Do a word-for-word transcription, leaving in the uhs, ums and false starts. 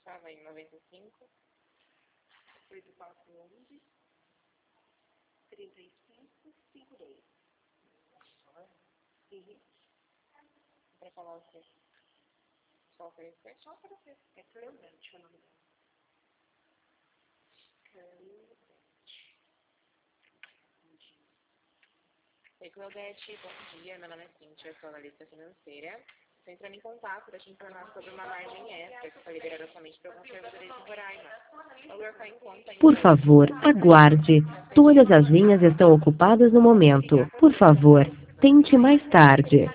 Tava em noventa e cinco. oito quatro onze, trinta e cinco, cinquenta e dois. Uhum. Pra falar o quê? Só oferecer? Só para você. É Cleobete o nome dela. Cleobete. Oi, Claudete, bom dia. Meu nome é Cíntia, eu sou analista financeira. Estou entrando em contato para te informar sobre uma margem extra que foi liberada somente para alguns servidores de Roraima. O valor foi em conta em... Por favor, aguarde. Todas as linhas estão ocupadas no momento. Por favor, tente mais tarde.